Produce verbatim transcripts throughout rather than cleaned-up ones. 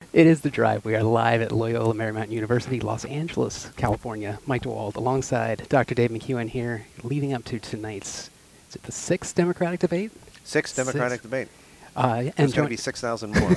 It is The Drive. We are live at Loyola Marymount University, Los Angeles, California. Mike DeWald alongside Doctor Dave McEwen here, leading up to tonight's, is it the sixth Democratic debate? Sixth Democratic Sixth. debate. Uh, There's and going to jo- be six thousand more.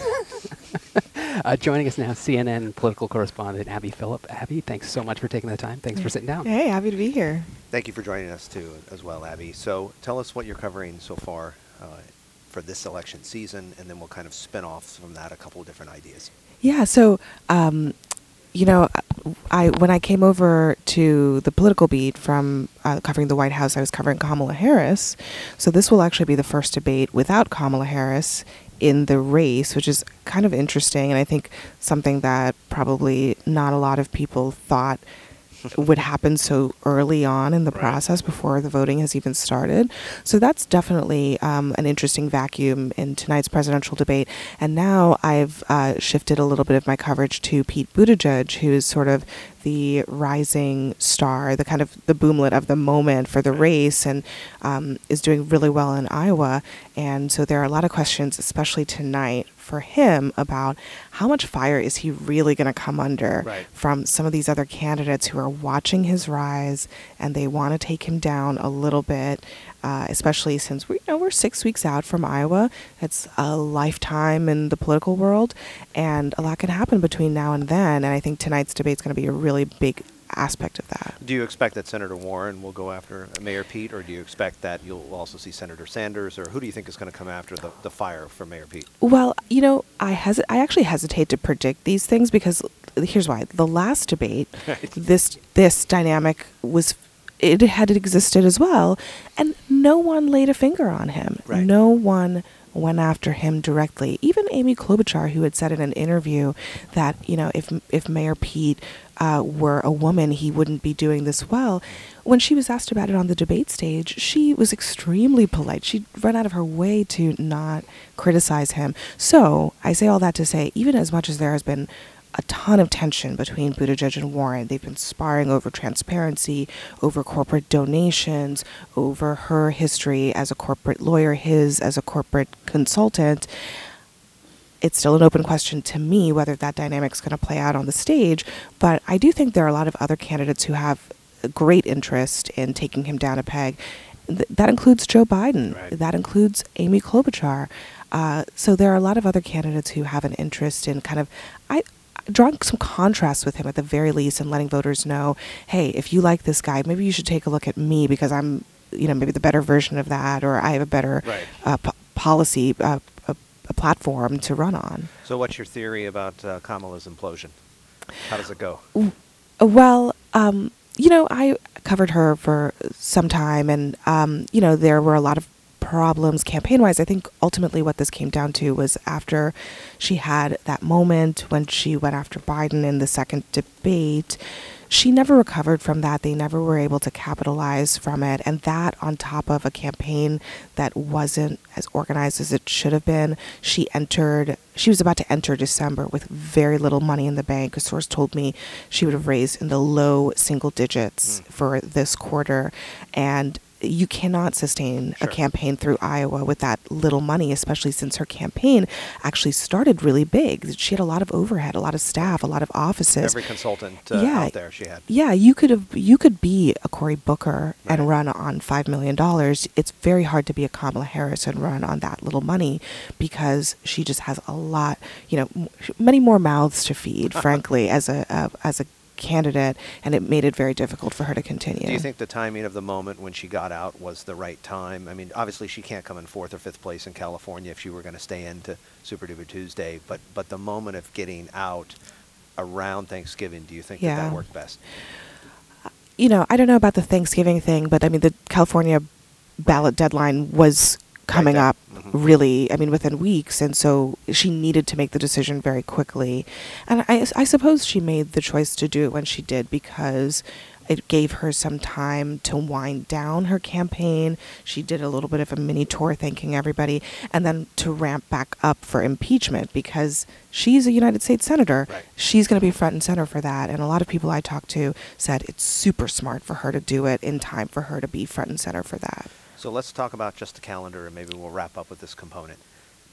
uh, joining us now, C N N political correspondent Abby Phillip. Abby, thanks so much for taking the time. Thanks for sitting down. Hey, happy to be here. Thank you for joining us, too, as well, Abby. So tell us what you're covering so far uh, for this election season, and then we'll kind of spin off from that a couple of different ideas. Yeah, so, um, you know, I when I came over to the political beat from uh, covering the White House, I was covering Kamala Harris. So this will actually be the first debate without Kamala Harris in the race, which is kind of interesting, and I think something that probably not a lot of people thought would happen so early on in the Right. process before the voting has even started. So that's definitely um, an interesting vacuum in tonight's presidential debate. And now I've uh, shifted a little bit of my coverage to Pete Buttigieg, who is sort of the rising star, the kind of the boomlet of the moment for the race, and um, is doing really well in Iowa. And so there are a lot of questions, especially tonight, for him about how much fire is he really going to come under Right. from some of these other candidates who are watching his rise and they want to take him down a little bit, uh, especially since we you know we're six weeks out from Iowa. It's a lifetime in the political world, and a lot can happen between now and then. And I think tonight's debate is going to be a really big aspect of that. Do you expect that Senator Warren will go after Mayor Pete, or do you expect that you'll also see Senator Sanders, or who do you think is going to come after the, the fire for Mayor Pete? Well, you know, I hesi- I actually hesitate to predict these things because here's why. The last debate, this this dynamic was it had existed as well, and no one laid a finger on him. Right. No one went after him directly. Even Amy Klobuchar, who had said in an interview that, you know, if if Mayor Pete uh, were a woman, he wouldn't be doing this well. When she was asked about it on the debate stage, she was extremely polite. She went out of her way to not criticize him. So I say all that to say, even as much as there has been a ton of tension between Buttigieg and Warren, they've been sparring over transparency, over corporate donations, over her history as a corporate lawyer, his as a corporate consultant. It's still an open question to me whether that dynamic's going to play out on the stage, but I do think there are a lot of other candidates who have a great interest in taking him down a peg. Th- that includes Joe Biden. Right. That includes Amy Klobuchar. Uh, so there are a lot of other candidates who have an interest in kind of, I drawing some contrast with him at the very least, and letting voters know, hey, if you like this guy, maybe you should take a look at me because I'm, you know, maybe the better version of that, or I have a better Right. uh, p- policy, uh, a, a platform to run on. So what's your theory about uh, Kamala's implosion? How does it go? Uh, Well, um, you know, I covered her for some time, and um, you know, there were a lot of problems campaign-wise. I think ultimately what this came down to was after she had that moment when she went after Biden in the second debate, she never recovered from that. They never were able to capitalize from it. And that on top of a campaign that wasn't as organized as it should have been. She entered, she was about to enter December with very little money in the bank. A source told me she would have raised in the low single digits Mm. for this quarter. And you cannot sustain Sure. a campaign through Iowa with that little money, especially since her campaign actually started really big. She had a lot of overhead, a lot of staff, a lot of offices. Every consultant uh, Yeah. out there she had. Yeah, you could have you could be a Cory Booker and Right. run on five million dollars. It's very hard to be a Kamala Harris and run on that little money because she just has a lot, you know, m- many more mouths to feed, frankly, as a uh, as a candidate, and it made it very difficult for her to continue. Do you think the timing of the moment when she got out was the right time? I mean, obviously she can't come in fourth or fifth place in California if she were going to stay into Super Duper Tuesday, but but the moment of getting out around Thanksgiving, do you think that Yeah. that worked best? You know, I don't know about the Thanksgiving thing, but I mean, the California ballot deadline was coming there. up Mhm. really, I mean, within weeks. And so she needed to make the decision very quickly. And I, I suppose she made the choice to do it when she did because it gave her some time to wind down her campaign. She did a little bit of a mini tour thanking everybody, and then to ramp back up for impeachment because she's a United States senator. Right. She's going to be front and center for that. And a lot of people I talked to said it's super smart for her to do it in time for her to be front and center for that. So let's talk about just the calendar, and maybe we'll wrap up with this component.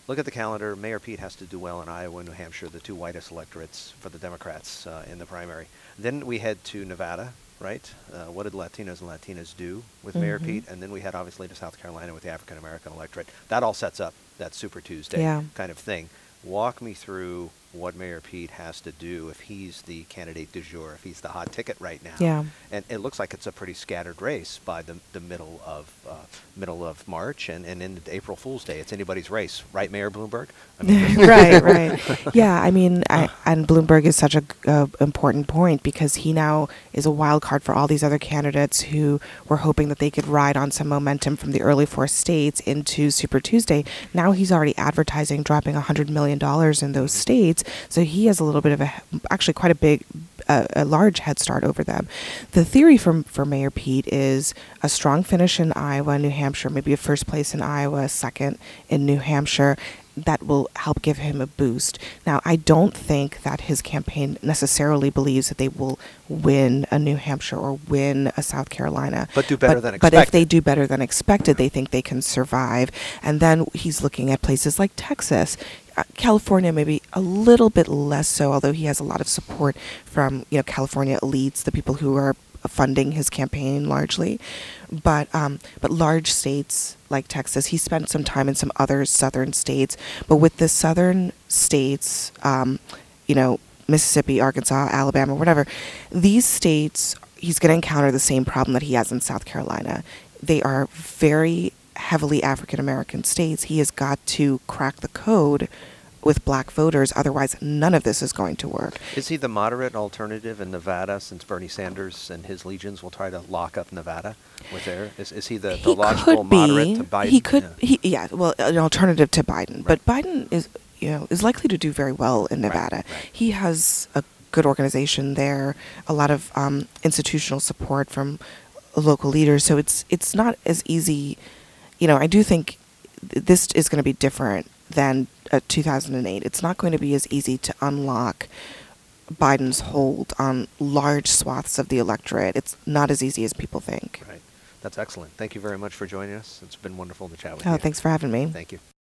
look at the calendar. Mayor Pete has to do well in Iowa and New Hampshire, the two whitest electorates for the Democrats uh, in the primary. Then we head to Nevada, right? Uh, what did Latinos and Latinas do with Mayor Mhm. Pete? And then we head obviously to South Carolina with the African American electorate. That all sets up that Super Tuesday Yeah. kind of thing. Walk me through what Mayor Pete has to do if he's the candidate du jour, if he's the hot ticket right now. Yeah. And it looks like it's a pretty scattered race by the, the middle of uh, middle of March and, and into April Fool's Day. It's anybody's race, right, Mayor Bloomberg? I mean, Right, right. Yeah, I mean, I, and Bloomberg is such a uh, important point because he now is a wild card for all these other candidates who were hoping that they could ride on some momentum from the early four states into Super Tuesday. Now he's already advertising dropping one hundred million dollars in those states, so he has a little bit of a, actually quite a big, uh, a large head start over them. The theory for, for Mayor Pete is a strong finish in Iowa, New Hampshire, maybe a first place in Iowa, second in New Hampshire. That will help give him a boost. Now, I don't think that his campaign necessarily believes that they will win a New Hampshire or win a South Carolina. But do better but, than But if expected. they do better than expected, they think they can survive. And then he's looking at places like Texas. Uh, California maybe a little bit less so, although he has a lot of support from, you know, California elites, the people who are funding his campaign largely. But um, but large states like Texas, he spent some time in some other southern states. But with the southern states, um, you know, Mississippi, Arkansas, Alabama, whatever, these states, he's going to encounter the same problem that he has in South Carolina. They are very heavily African American states. He has got to crack the code with black voters, otherwise none of this is going to work. Is he the moderate alternative in Nevada, since Bernie Sanders and his legions will try to lock up Nevada with their? Is, is he the, the He logical could be. moderate to Biden? He could. Yeah. He yeah. Well, an alternative to Biden, but Right. Biden is you know is likely to do very well in Nevada. Right, right. He has a good organization there, a lot of um, institutional support from local leaders. So it's it's not as easy. You know, I do think th- this is going to be different than uh, two thousand eight. It's not going to be as easy to unlock Biden's hold on large swaths of the electorate. It's not as easy as people think. Right. That's excellent. Thank you very much for joining us. It's been wonderful to chat with Oh, you. thanks for having me. Thank you.